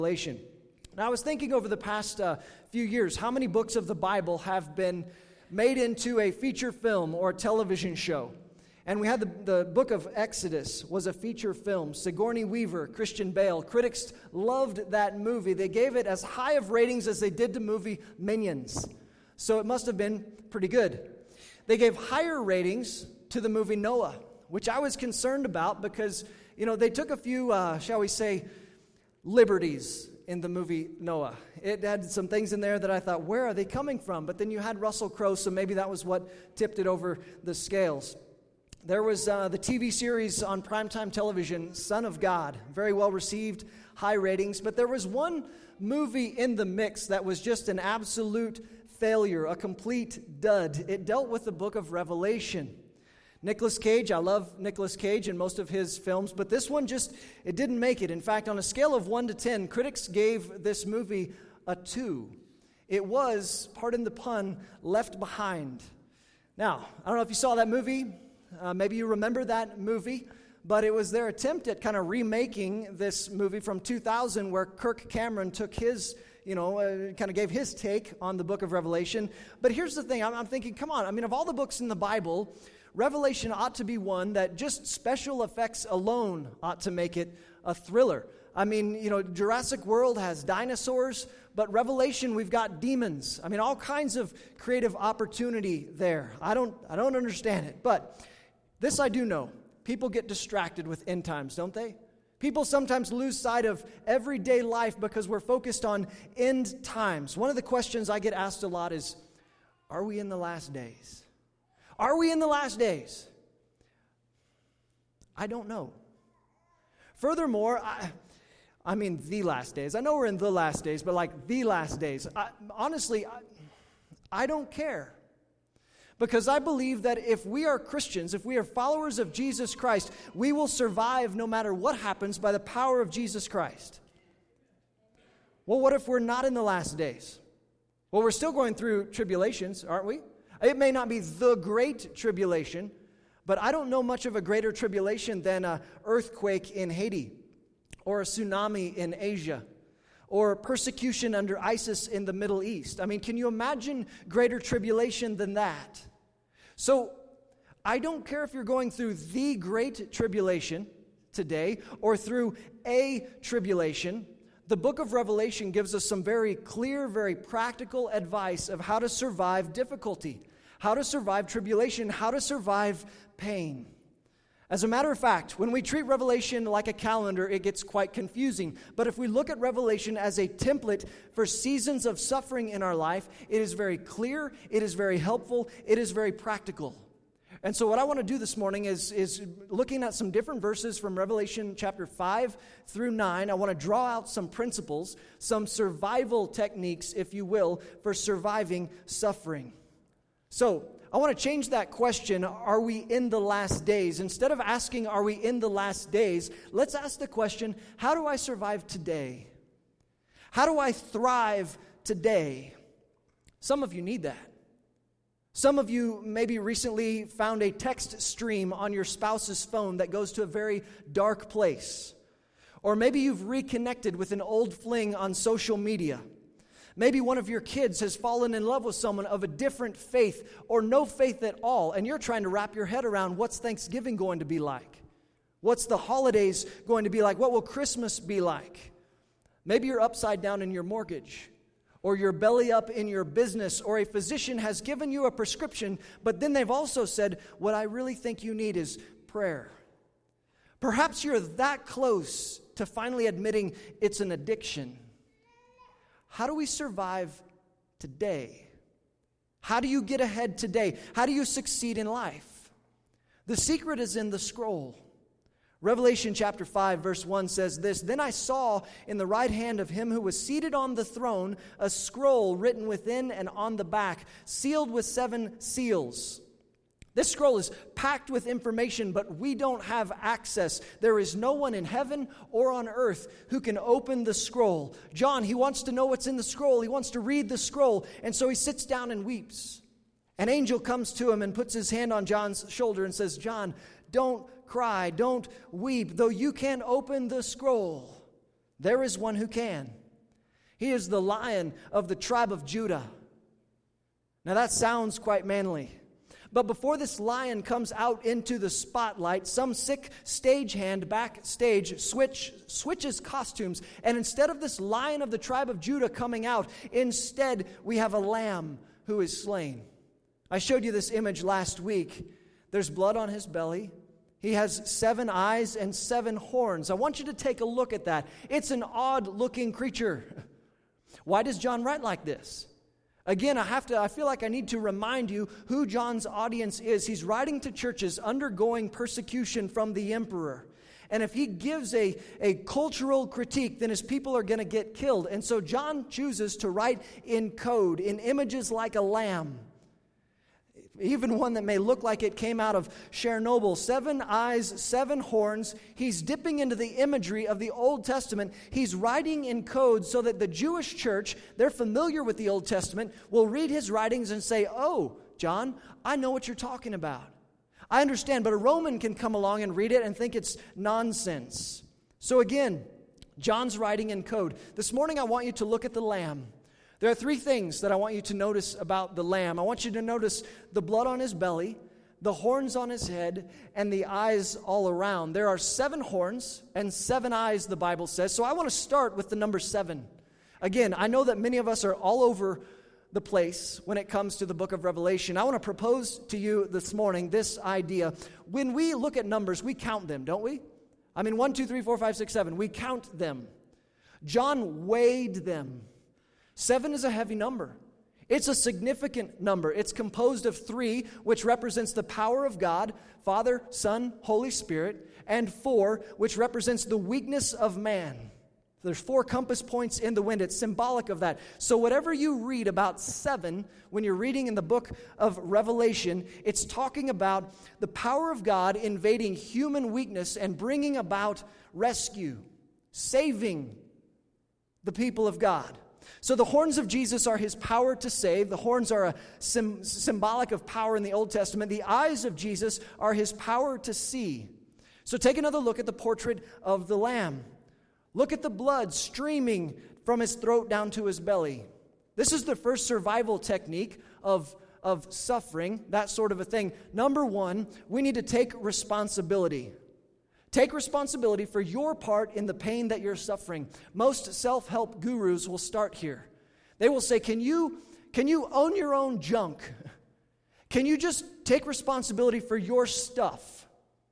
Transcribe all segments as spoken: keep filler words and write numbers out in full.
Revelation. Now, I was thinking over the past uh, few years, how many books of the Bible have been made into a feature film or a television show? And we had the, the book of Exodus was a feature film. Sigourney Weaver, Christian Bale. Critics loved that movie. They gave it as high of ratings as they did the movie Minions. So it must have been pretty good. They gave higher ratings to the movie Noah, which I was concerned about because, you know, they took a few, uh, shall we say, liberties in the movie Noah. It had some things in there that I thought, where are they coming from? But then you had Russell Crowe, so maybe that was what tipped it over the scales. There was uh, the T V series on primetime television, Son of God, very well received, high ratings. But there was one movie in the mix that was just an absolute failure, a complete dud. It dealt with the book of Revelation. Nicolas Cage, I love Nicolas Cage and most of his films, but this one just, it didn't make it. In fact, on a scale of one to ten, critics gave this movie a two. It was, pardon the pun, left behind. Now, I don't know if you saw that movie. Uh, maybe you remember that movie, but it was their attempt at kind of remaking this movie from two thousand where Kirk Cameron took his, you know, uh, kind of gave his take on the book of Revelation. But here's the thing, I'm, I'm thinking, come on, I mean, of all the books in the Bible, Revelation ought to be one that just special effects alone ought to make it a thriller. I mean, you know, Jurassic World has dinosaurs, but Revelation, we've got demons. I mean, all kinds of creative opportunity there. I don't, I don't understand it, but this I do know. People get distracted with end times, don't they? People sometimes lose sight of everyday life because we're focused on end times. One of the questions I get asked a lot is, are we in the last days? Are we in the last days? I don't know. Furthermore, I, I mean the last days. I know we're in the last days, but like the last days. I, honestly, I, I don't care. Because I believe that if we are Christians, if we are followers of Jesus Christ, we will survive no matter what happens by the power of Jesus Christ. Well, what if we're not in the last days? Well, we're still going through tribulations, aren't we? It may not be the great tribulation, but I don't know much of a greater tribulation than an earthquake in Haiti, or a tsunami in Asia, or persecution under ISIS in the Middle East. I mean, can you imagine greater tribulation than that? So, I don't care if you're going through the great tribulation today, or through a tribulation. The book of Revelation gives us some very clear, very practical advice of how to survive difficulty, how to survive tribulation, how to survive pain. As a matter of fact, when we treat Revelation like a calendar, it gets quite confusing. But if we look at Revelation as a template for seasons of suffering in our life, it is very clear, it is very helpful, it is very practical. And so what I want to do this morning is, is looking at some different verses from Revelation chapter five through nine. I want to draw out some principles, some survival techniques, if you will, for surviving suffering. So, I want to change that question, are we in the last days? Instead of asking, are we in the last days, let's ask the question, how do I survive today? How do I thrive today? Some of you need that. Some of you maybe recently found a text stream on your spouse's phone that goes to a very dark place. Or maybe you've reconnected with an old fling on social media. Maybe one of your kids has fallen in love with someone of a different faith or no faith at all, and you're trying to wrap your head around what's Thanksgiving going to be like? What's the holidays going to be like? What will Christmas be like? Maybe you're upside down in your mortgage, or you're belly up in your business, or a physician has given you a prescription, but then they've also said, what I really think you need is prayer. Perhaps you're that close to finally admitting it's an addiction. How do we survive today? How do you get ahead today? How do you succeed in life? The secret is in the scroll. Revelation chapter five verse one says this, Then I saw in the right hand of him who was seated on the throne a scroll written within and on the back, sealed with seven seals. This scroll is packed with information, but we don't have access. There is no one in heaven or on earth who can open the scroll. John, he wants to know what's in the scroll. He wants to read the scroll, and so he sits down and weeps. An angel comes to him and puts his hand on John's shoulder and says, John, don't cry, don't weep. Though you can't open the scroll, There is one who can. He is the Lion of the tribe of Judah. Now that sounds quite manly. But before this lion comes out into the spotlight, some sick stagehand backstage switch, switches costumes. And instead of this Lion of the tribe of Judah coming out, instead we have a lamb who is slain. I showed you this image last week. There's blood on his belly. He has seven eyes and seven horns. I want you to take a look at that. It's an odd-looking creature. Why does John write like this? Again, I have to, I feel like I need to remind you who John's audience is. He's writing to churches undergoing persecution from the emperor. And if he gives a, a cultural critique, then his people are going to get killed. And so John chooses to write in code, in images like a lamb. Even one that may look like it came out of Chernobyl. Seven eyes, seven horns. He's dipping into the imagery of the Old Testament. He's writing in code so that the Jewish church, they're familiar with the Old Testament, will read his writings and say, "Oh, John, I know what you're talking about. I understand." But a Roman can come along and read it and think it's nonsense. So again, John's writing in code. This morning I want you to look at the lamb. There are three things that I want you to notice about the lamb. I want you to notice the blood on his belly, the horns on his head, and the eyes all around. There are seven horns and seven eyes, the Bible says. So I want to start with the number seven. Again, I know that many of us are all over the place when it comes to the book of Revelation. I want to propose to you this morning this idea. When we look at numbers, we count them, don't we? I mean, one, two, three, four, five, six, seven. We count them. John weighed them. Seven is a heavy number. It's a significant number. It's composed of three, which represents the power of God, Father, Son, Holy Spirit, and four, which represents the weakness of man. There's four compass points in the wind. It's symbolic of that. So whatever you read about seven, when you're reading in the book of Revelation, it's talking about the power of God invading human weakness and bringing about rescue, saving the people of God. So the horns of Jesus are his power to save. The horns are a sim- symbolic of power in the Old Testament. The eyes of Jesus are his power to see. So take another look at the portrait of the Lamb. Look at the blood streaming from his throat down to his belly. This is the first survival technique of, of suffering, that sort of a thing. Number one, we need to take responsibility. Take responsibility for your part in the pain that you're suffering. Most self-help gurus will start here. They will say, can you, can you own your own junk? Can you just take responsibility for your stuff?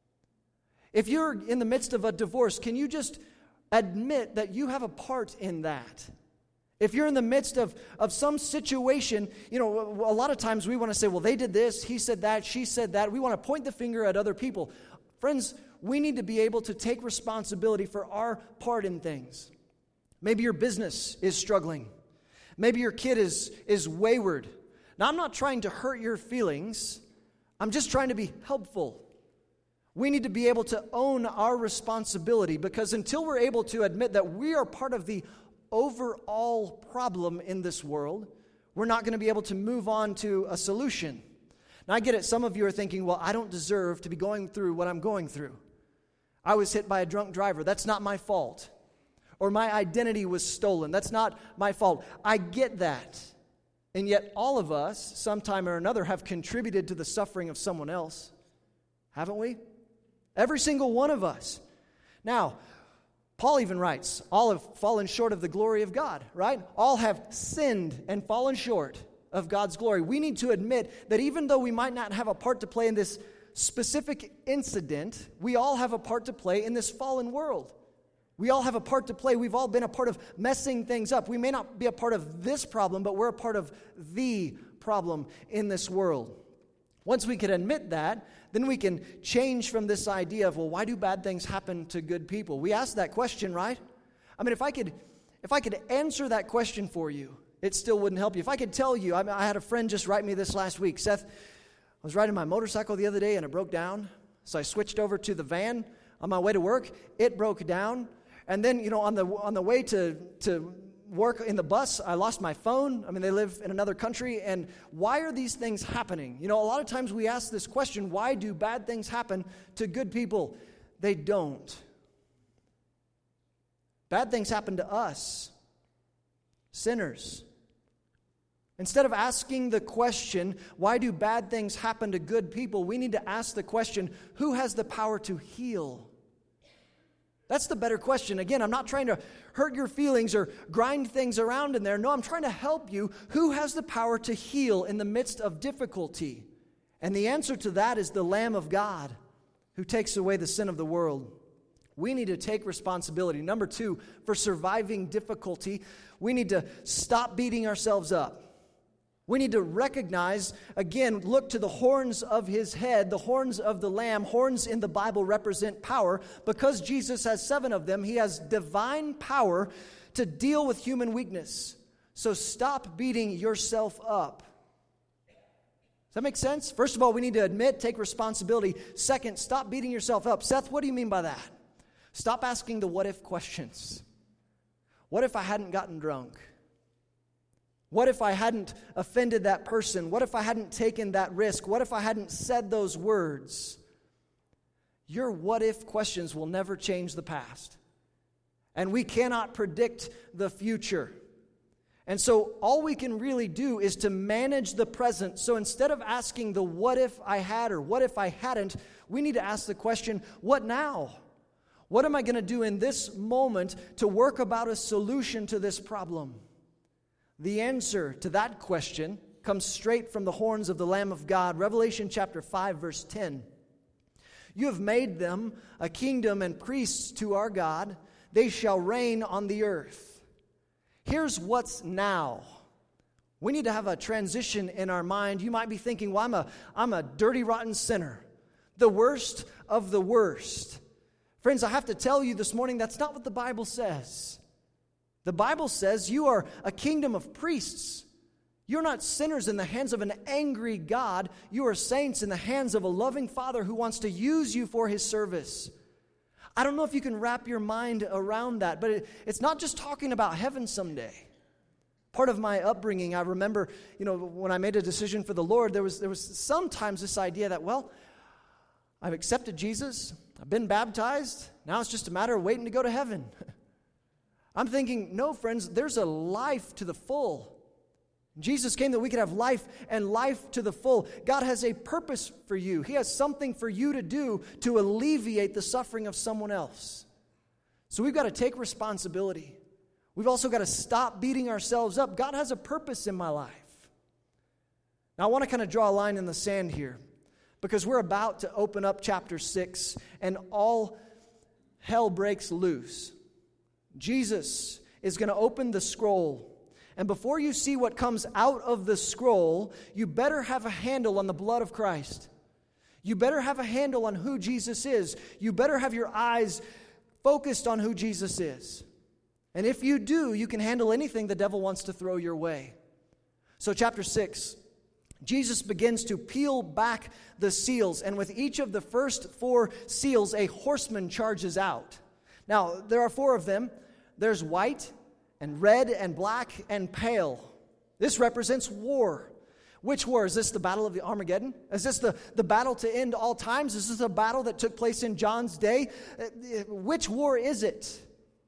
If you're in the midst of a divorce, can you just admit that you have a part in that? If you're in the midst of, of some situation, you know, a lot of times we want to say, well, they did this, he said that, she said that. We want to point the finger at other people. Friends, we need to be able to take responsibility for our part in things. Maybe your business is struggling. Maybe your kid is, is wayward. Now, I'm not trying to hurt your feelings. I'm just trying to be helpful. We need to be able to own our responsibility, because until we're able to admit that we are part of the overall problem in this world, we're not going to be able to move on to a solution. Now, I get it. Some of you are thinking, well, I don't deserve to be going through what I'm going through. I was hit by a drunk driver. That's not my fault. Or my identity was stolen. That's not my fault. I get that. And yet all of us, sometime or another, have contributed to the suffering of someone else. Haven't we? Every single one of us. Now, Paul even writes, all have fallen short of the glory of God, right? All have sinned and fallen short of God's glory. We need to admit that even though we might not have a part to play in this specific incident, we all have a part to play in this fallen world. We all have a part to play. We've all been a part of messing things up. We may not be a part of this problem, but we're a part of the problem in this world. Once we can admit that, then we can change from this idea of, well, why do bad things happen to good people? We ask that question, right? I mean, if I could, if I could answer that question for you, it still wouldn't help you. If I could tell you, I, mean, I had a friend just write me this last week. Seth, I was riding my motorcycle the other day and it broke down. So I switched over to the van on my way to work. It broke down. And then, you know, on the on the way to, to work in the bus, I lost my phone. I mean, they live in another country. And why are these things happening? You know, a lot of times we ask this question, why do bad things happen to good people? They don't. Bad things happen to us, sinners. Instead of asking the question, why do bad things happen to good people, we need to ask the question, who has the power to heal? That's the better question. Again, I'm not trying to hurt your feelings or grind things around in there. No, I'm trying to help you. Who has the power to heal in the midst of difficulty? And the answer to that is the Lamb of God who takes away the sin of the world. We need to take responsibility. Number two, for surviving difficulty, we need to stop beating ourselves up. We need to recognize, again, look to the horns of his head, the horns of the Lamb. Horns in the Bible represent power. Because Jesus has seven of them, he has divine power to deal with human weakness. So stop beating yourself up. Does that make sense? First of all, we need to admit, take responsibility. Second, stop beating yourself up. Seth, what do you mean by that? Stop asking the what if questions. What if I hadn't gotten drunk? What if I hadn't offended that person? What if I hadn't taken that risk? What if I hadn't said those words? Your what if questions will never change the past. And we cannot predict the future. And so all we can really do is to manage the present. So instead of asking the what if I had or what if I hadn't, we need to ask the question, what now? What am I going to do in this moment to work about a solution to this problem? The answer to that question comes straight from the horns of the Lamb of God. Revelation chapter five, verse ten. You have made them a kingdom and priests to our God. They shall reign on the earth. Here's what's now. We need to have a transition in our mind. You might be thinking, well, I'm a, I'm a dirty, rotten sinner. The worst of the worst. Friends, I have to tell you this morning, that's not what the Bible says. The Bible says you are a kingdom of priests. You're not sinners in the hands of an angry God. You are saints in the hands of a loving Father who wants to use you for his service. I don't know if you can wrap your mind around that, but it, it's not just talking about heaven someday. Part of my upbringing, I remember, you know, when I made a decision for the Lord, there was there was sometimes this idea that, well, I've accepted Jesus, I've been baptized, now it's just a matter of waiting to go to heaven. I'm thinking, no, friends, there's a life to the full. Jesus came that we could have life and life to the full. God has a purpose for you. He has something for you to do to alleviate the suffering of someone else. So we've got to take responsibility. We've also got to stop beating ourselves up. God has a purpose in my life. Now, I want to kind of draw a line in the sand here because we're about to open up chapter six and all hell breaks loose. Jesus is going to open the scroll. And before you see what comes out of the scroll, you better have a handle on the blood of Christ. You better have a handle on who Jesus is. You better have your eyes focused on who Jesus is. And if you do, you can handle anything the devil wants to throw your way. So chapter six, Jesus begins to peel back the seals. And with each of the first four seals, a horseman charges out. Now, there are four of them. There's white and red and black and pale. This represents war. Which war? Is this the battle of the Armageddon? Is this the, the battle to end all times? Is this a battle that took place in John's day? Which war is it?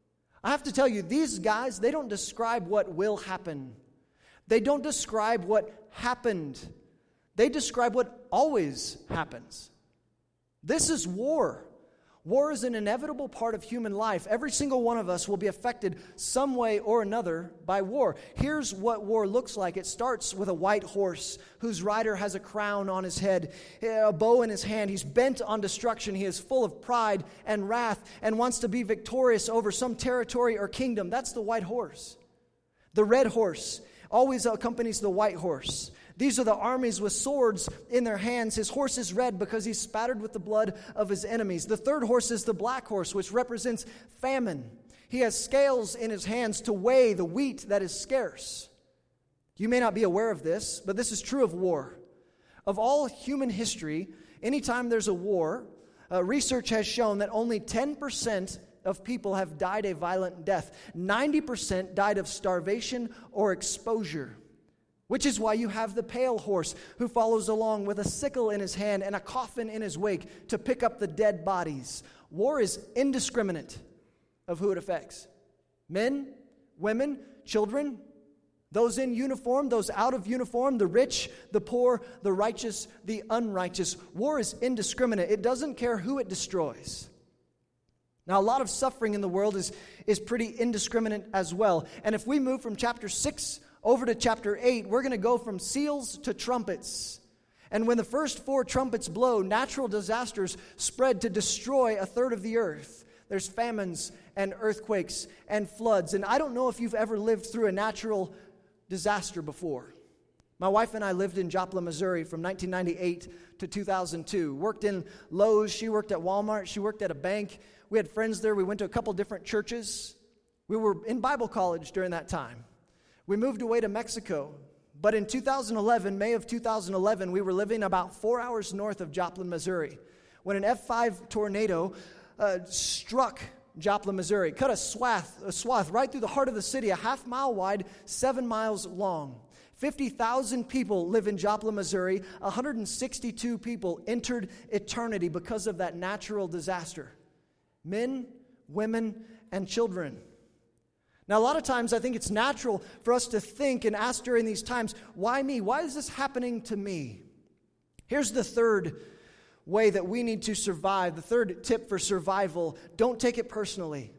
I have to tell you, these guys, they don't describe what will happen. They don't describe what happened. They describe what always happens. This is war. War is an inevitable part of human life. Every single one of us will be affected some way or another by war. Here's what war looks like. It starts with a white horse whose rider has a crown on his head, a bow in his hand. He's bent on destruction. He is full of pride and wrath and wants to be victorious over some territory or kingdom. That's the white horse. The red horse always accompanies the white horse. These are the armies with swords in their hands. His horse is red because he's spattered with the blood of his enemies. The third horse is the black horse, which represents famine. He has scales in his hands to weigh the wheat that is scarce. You may not be aware of this, but this is true of war. Of all human history, anytime there's a war, uh, research has shown that only ten percent of people have died a violent death. ninety percent died of starvation or exposure. Which is why you have the pale horse who follows along with a sickle in his hand and a coffin in his wake to pick up the dead bodies. War is indiscriminate of who it affects. Men, women, children, those in uniform, those out of uniform, the rich, the poor, the righteous, the unrighteous. War is indiscriminate. It doesn't care who it destroys. Now, a lot of suffering in the world is, is pretty indiscriminate as well. And if we move from chapter six over to chapter eight, we're going to go from seals to trumpets. And when the first four trumpets blow, natural disasters spread to destroy a third of the earth. There's famines and earthquakes and floods. And I don't know if you've ever lived through a natural disaster before. My wife and I lived in Joplin, Missouri from nineteen ninety-eight to two thousand two. Worked in Lowe's. She worked at Walmart. She worked at a bank. We had friends there. We went to a couple different churches. We were in Bible college during that time. We moved away to Mexico. But in two thousand eleven, May of two thousand eleven, we were living about four hours north of Joplin, Missouri, when an F five tornado uh, struck Joplin, Missouri, cut a swath, a swath right through the heart of the city, a half mile wide, seven miles long. fifty thousand people live in Joplin, Missouri. one hundred sixty-two people entered eternity because of that natural disaster. Men, women, and children. Now, a lot of times I think it's natural for us to think and ask during these times, why me? Why is this happening to me? Here's the third way that we need to survive. The third tip for survival: don't take it personally.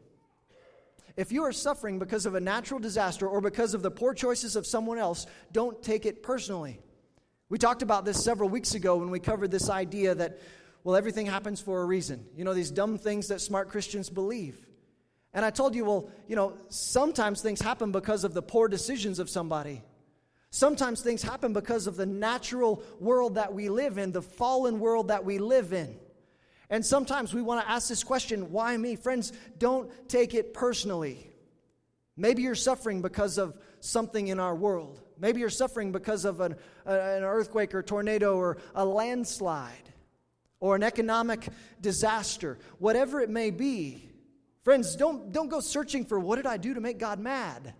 If you are suffering because of a natural disaster or because of the poor choices of someone else, don't take it personally. We talked about this several weeks ago when we covered this idea that, well, everything happens for a reason. You know, these dumb things that smart Christians believe. And I told you, well, you know, sometimes things happen because of the poor decisions of somebody. Sometimes things happen because of the natural world that we live in, the fallen world that we live in. And sometimes we want to ask this question, why me? Friends, don't take it personally. Maybe you're suffering because of something in our world. Maybe you're suffering because of an, an earthquake or tornado or a landslide or an economic disaster. Whatever it may be, friends, don't, don't go searching for what did I do to make God mad.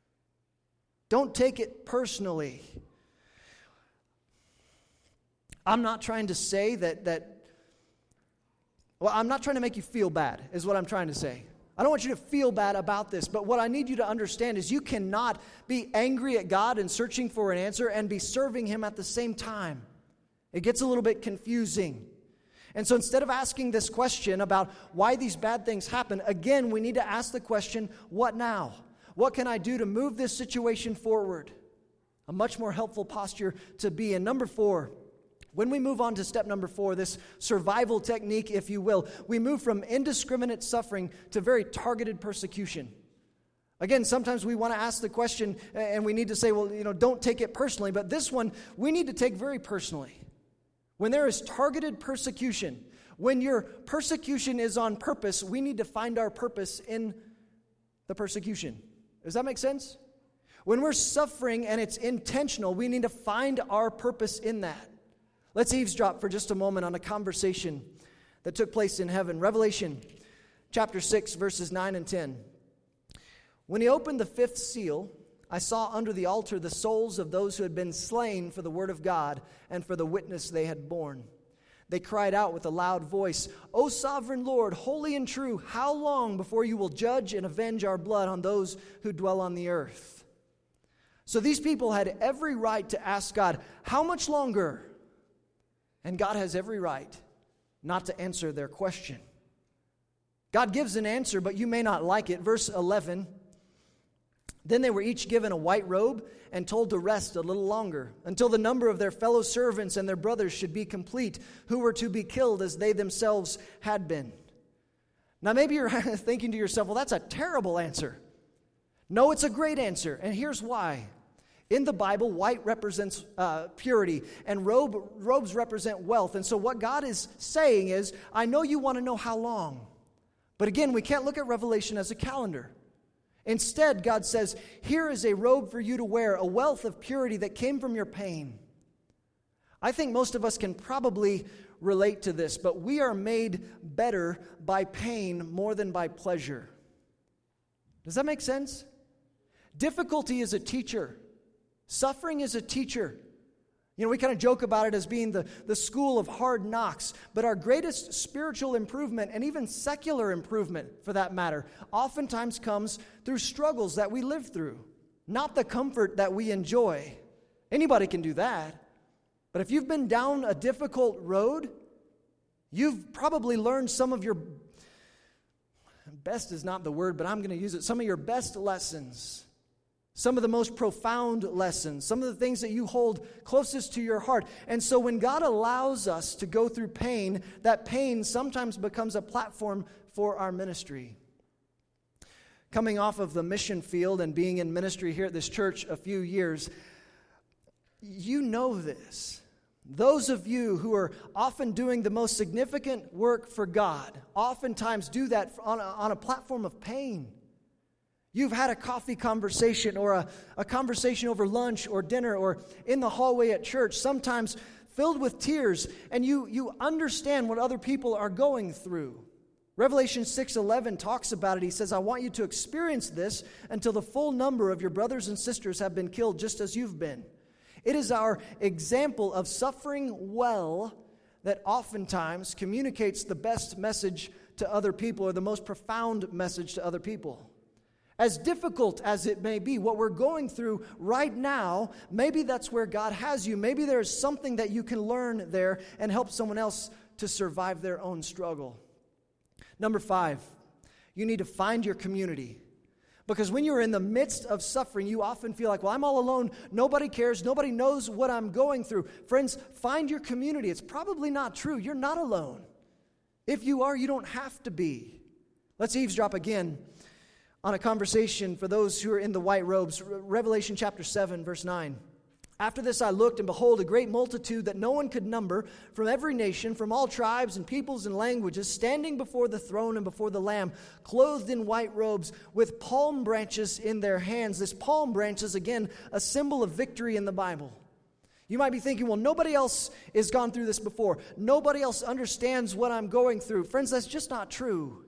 Don't take it personally. I'm not trying to say that, that, well, I'm not trying to make you feel bad, is what I'm trying to say. I don't want you to feel bad about this, but what I need you to understand is you cannot be angry at God and searching for an answer and be serving Him at the same time. It gets a little bit confusing. And so instead of asking this question about why these bad things happen, again, we need to ask the question, what now? What can I do to move this situation forward? A much more helpful posture to be in. Number four, when we move on to step number four, this survival technique, if you will, we move from indiscriminate suffering to very targeted persecution. Again, sometimes we want to ask the question and we need to say, well, you know, don't take it personally. But this one, we need to take very personally. When there is targeted persecution, when your persecution is on purpose, we need to find our purpose in the persecution. Does that make sense? When we're suffering and it's intentional, we need to find our purpose in that. Let's eavesdrop for just a moment on a conversation that took place in heaven. Revelation chapter six, verses nine and ten. When he opened the fifth seal, I saw under the altar the souls of those who had been slain for the word of God and for the witness they had borne. They cried out with a loud voice, O sovereign Lord, holy and true, how long before you will judge and avenge our blood on those who dwell on the earth? So these people had every right to ask God, how much longer? And God has every right not to answer their question. God gives an answer, but you may not like it. Verse eleven, then they were each given a white robe and told to rest a little longer, until the number of their fellow servants and their brothers should be complete, who were to be killed as they themselves had been. Now maybe you're thinking to yourself, well, that's a terrible answer. No, it's a great answer, and here's why. In the Bible, white represents uh, purity, and robe, robes represent wealth. And so what God is saying is, I know you want to know how long. But again, we can't look at Revelation as a calendar. Instead, God says, here is a robe for you to wear, a wealth of purity that came from your pain. I think most of us can probably relate to this, but we are made better by pain more than by pleasure. Does that make sense? Difficulty is a teacher. Suffering is a teacher. You know, we kind of joke about it as being the, the school of hard knocks, but our greatest spiritual improvement, and even secular improvement for that matter, oftentimes comes through struggles that we live through, not the comfort that we enjoy. Anybody can do that. But if you've been down a difficult road, you've probably learned some of your, best is not the word, but I'm going to use it, some of your best lessons. Some of the most profound lessons, some of the things that you hold closest to your heart. And so when God allows us to go through pain, that pain sometimes becomes a platform for our ministry. Coming off of the mission field and being in ministry here at this church a few years, you know this. Those of you who are often doing the most significant work for God oftentimes do that on a, on a platform of pain. You've had a coffee conversation or a, a conversation over lunch or dinner or in the hallway at church, sometimes filled with tears, and you, you understand what other people are going through. Revelation six eleven talks about it. He says, I want you to experience this until the full number of your brothers and sisters have been killed just as you've been. It is our example of suffering well that oftentimes communicates the best message to other people or the most profound message to other people. As difficult as it may be, what we're going through right now, maybe that's where God has you. Maybe there's something that you can learn there and help someone else to survive their own struggle. Number five, you need to find your community. Because when you're in the midst of suffering, you often feel like, well, I'm all alone. Nobody cares. Nobody knows what I'm going through. Friends, find your community. It's probably not true. You're not alone. If you are, you don't have to be. Let's eavesdrop again on a conversation for those who are in the white robes. Revelation chapter seven, verse nine. After this I looked, and behold, a great multitude that no one could number, from every nation, from all tribes and peoples and languages, standing before the throne and before the Lamb, clothed in white robes, with palm branches in their hands. This palm branch is, again, a symbol of victory in the Bible. You might be thinking, well, nobody else has gone through this before. Nobody else understands what I'm going through. Friends, that's just not true.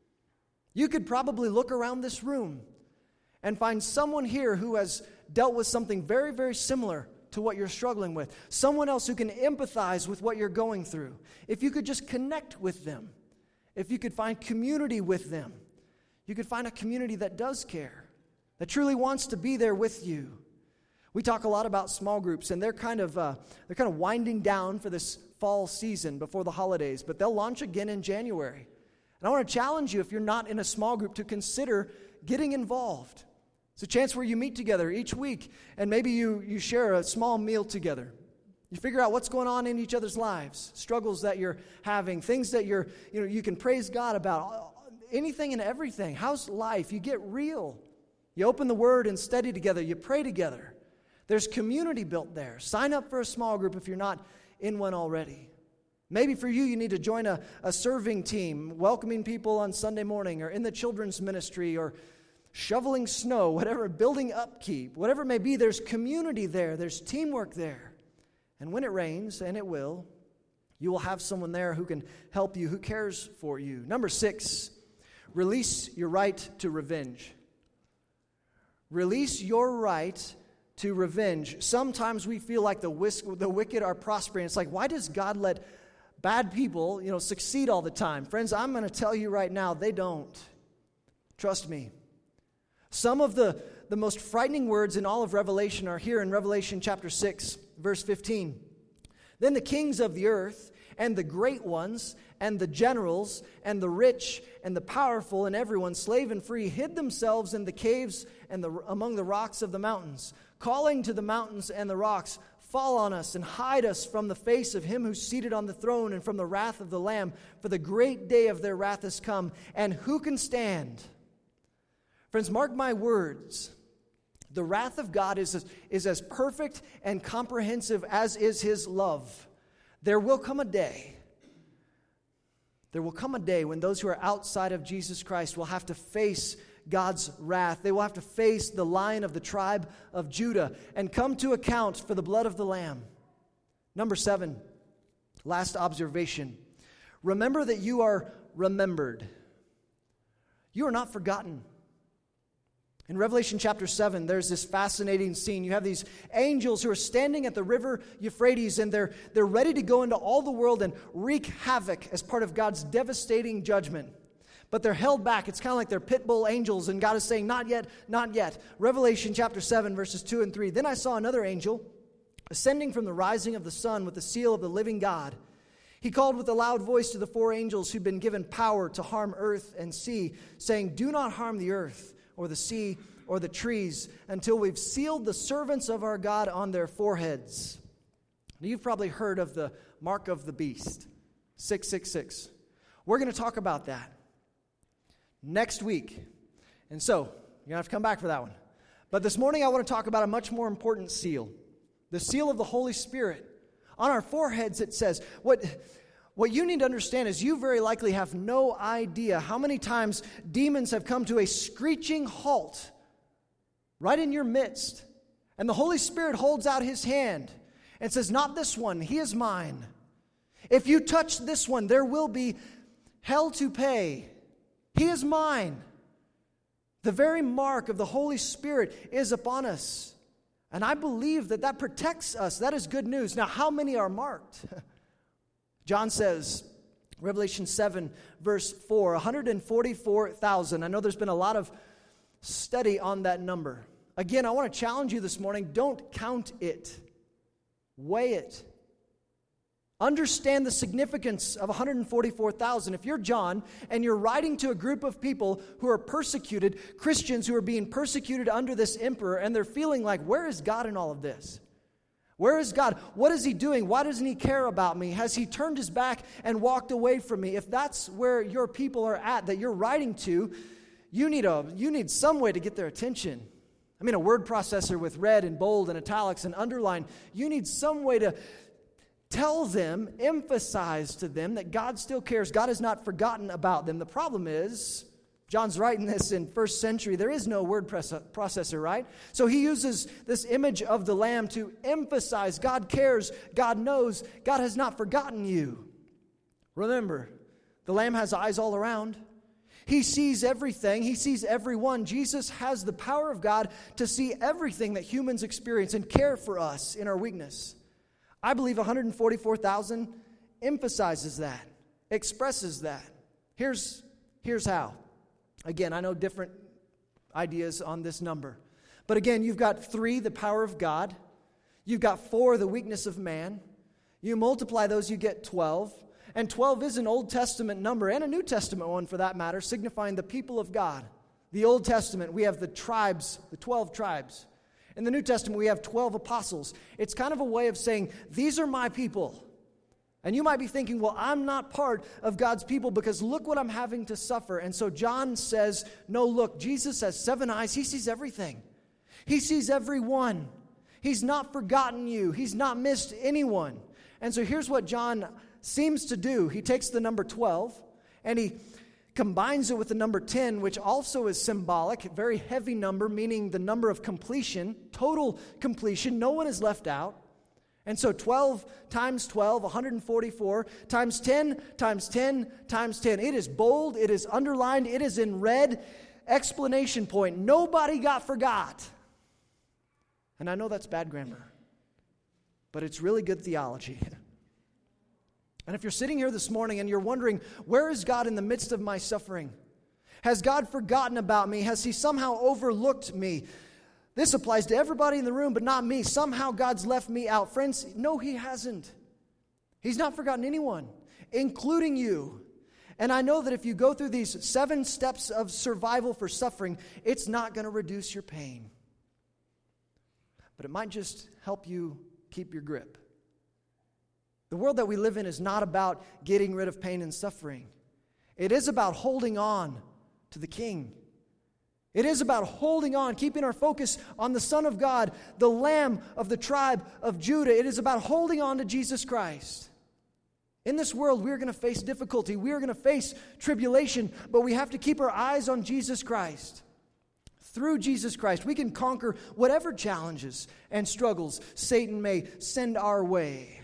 You could probably look around this room and find someone here who has dealt with something very, very similar to what you're struggling with. Someone else who can empathize with what you're going through. If you could just connect with them, if you could find community with them, you could find a community that does care, that truly wants to be there with you. We talk a lot about small groups, and they're kind of uh, they're kind of winding down for this fall season before the holidays, but they'll launch again in January. And I want to challenge you, if you're not in a small group, to consider getting involved. It's a chance where you meet together each week, and maybe you, you share a small meal together. You figure out what's going on in each other's lives, struggles that you're having, things that you're, you know, you can praise God about, anything and everything. How's life? You get real. You open the Word and study together. You pray together. There's community built there. Sign up for a small group if you're not in one already. Maybe for you, you need to join a, a serving team, welcoming people on Sunday morning, or in the children's ministry, or shoveling snow, whatever, building upkeep, whatever it may be. There's community there. There's teamwork there. And when it rains, and it will, you will have someone there who can help you, who cares for you. Number six, release your right to revenge. Release your right to revenge. Sometimes we feel like the, whisk, the wicked are prospering. It's like, why does God let bad people, you know, succeed all the time? Friends, I'm going to tell you right now, they don't. Trust me. Some of the, the most frightening words in all of Revelation are here in Revelation chapter six, verse fifteen. Then the kings of the earth, and the great ones, and the generals, and the rich, and the powerful, and everyone, slave and free, hid themselves in the caves and the, among the rocks of the mountains, calling to the mountains and the rocks, fall on us and hide us from the face of him who's seated on the throne and from the wrath of the Lamb, for the great day of their wrath has come, and who can stand? Friends, mark my words. The wrath of God is as, is as perfect and comprehensive as is his love. There will come a day, there will come a day when those who are outside of Jesus Christ will have to face God's wrath. They will have to face the Lion of the tribe of Judah and come to account for the blood of the Lamb. Number seven, last observation. Remember that you are remembered. You are not forgotten. In Revelation chapter seven, there's this fascinating scene. You have these angels who are standing at the river Euphrates, and they're, they're ready to go into all the world and wreak havoc as part of God's devastating judgment. But they're held back. It's kind of like they're pit bull angels, and God is saying, not yet, not yet. Revelation chapter seven, verses two and three. Then I saw another angel ascending from the rising of the sun with the seal of the living God. He called with a loud voice to the four angels who'd been given power to harm earth and sea, saying, do not harm the earth, or the sea, or the trees, until we've sealed the servants of our God on their foreheads. Now, you've probably heard of the mark of the beast, six six six. We're going to talk about that next week. And so, you're going to have to come back for that one. But this morning, I want to talk about a much more important seal, the seal of the Holy Spirit. On our foreheads, it says, what... What you need to understand is you very likely have no idea how many times demons have come to a screeching halt right in your midst. And the Holy Spirit holds out his hand and says, not this one, he is mine. If you touch this one, there will be hell to pay. He is mine. The very mark of the Holy Spirit is upon us. And I believe that that protects us. That is good news. Now, how many are marked? John says, Revelation seven, verse four, one hundred forty-four thousand. I know there's been a lot of study on that number. Again, I want to challenge you this morning. Don't count it. Weigh it. Understand the significance of one hundred forty-four thousand. If you're John and you're writing to a group of people who are persecuted, Christians who are being persecuted under this emperor, and they're feeling like, where is God in all of this? Where is God? What is he doing? Why doesn't he care about me? Has he turned his back and walked away from me? If that's where your people are at, that you're writing to, you need a you need some way to get their attention. I mean, a word processor with red and bold and italics and underline. You need some way to tell them, emphasize to them that God still cares. God has not forgotten about them. The problem is, John's writing this in first century. There is no word processor, right? So he uses this image of the lamb to emphasize God cares, God knows, God has not forgotten you. Remember, the lamb has eyes all around. He sees everything. He sees everyone. Jesus has the power of God to see everything that humans experience and care for us in our weakness. I believe one hundred forty-four thousand emphasizes that, expresses that. Here's, here's how. Again, I know different ideas on this number. But again, you've got three, the power of God. You've got four, the weakness of man. You multiply those, you get twelve. And twelve is an Old Testament number, and a New Testament one for that matter, signifying the people of God. The Old Testament, we have the tribes, the twelve tribes. In the New Testament, we have twelve apostles. It's kind of a way of saying, these are my people. And you might be thinking, well, I'm not part of God's people because look what I'm having to suffer. And so John says, no, look, Jesus has seven eyes. He sees everything. He sees everyone. He's not forgotten you. He's not missed anyone. And so here's what John seems to do. He takes the number twelve and he combines it with the number ten, which also is symbolic, a very heavy number, meaning the number of completion, total completion. No one is left out. And so twelve times twelve, one hundred forty-four, times ten, times ten, times ten. It is bold, it is underlined, it is in red. Explanation point. Nobody got forgot. And I know that's bad grammar, but it's really good theology. And if you're sitting here this morning and you're wondering, where is God in the midst of my suffering? Has God forgotten about me? Has he somehow overlooked me? This applies to everybody in the room, but not me. Somehow God's left me out. Friends, no, he hasn't. He's not forgotten anyone, including you. And I know that if you go through these seven steps of survival for suffering, it's not going to reduce your pain. But it might just help you keep your grip. The world that we live in is not about getting rid of pain and suffering. It is about holding on to the King. It is about holding on, keeping our focus on the Son of God, the Lamb of the tribe of Judah. It is about holding on to Jesus Christ. In this world, we're going to face difficulty. We are going to face tribulation, but we have to keep our eyes on Jesus Christ. Through Jesus Christ, we can conquer whatever challenges and struggles Satan may send our way.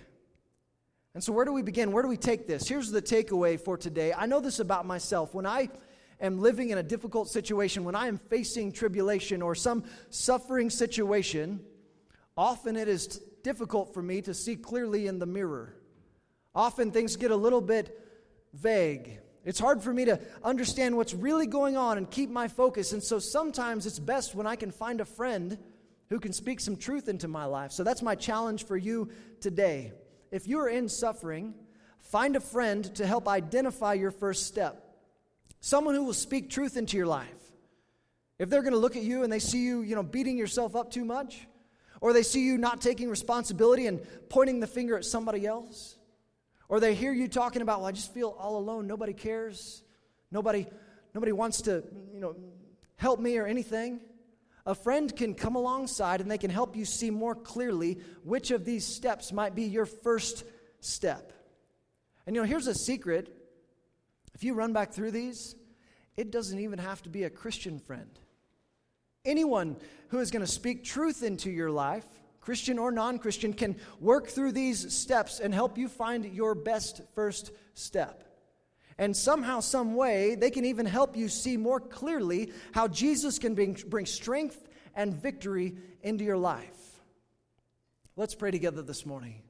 And so where do we begin? Where do we take this? Here's the takeaway for today. I know this about myself. When I am living in a difficult situation, when I am facing tribulation or some suffering situation, often it is t- difficult for me to see clearly in the mirror. Often things get a little bit vague. It's hard for me to understand what's really going on and keep my focus. And so sometimes it's best when I can find a friend who can speak some truth into my life. So that's my challenge for you today. If you are in suffering, find a friend to help identify your first step. Someone who will speak truth into your life. If they're going to look at you and they see you, you know, beating yourself up too much, or they see you not taking responsibility and pointing the finger at somebody else, or they hear you talking about, well, I just feel all alone. Nobody cares. Nobody, nobody wants to, you know, help me or anything. A friend can come alongside and they can help you see more clearly which of these steps might be your first step. And you know, here's a secret. If you run back through these, it doesn't even have to be a Christian friend. Anyone who is going to speak truth into your life, Christian or non-Christian, can work through these steps and help you find your best first step. And somehow, some way, they can even help you see more clearly how Jesus can bring, bring strength and victory into your life. Let's pray together this morning.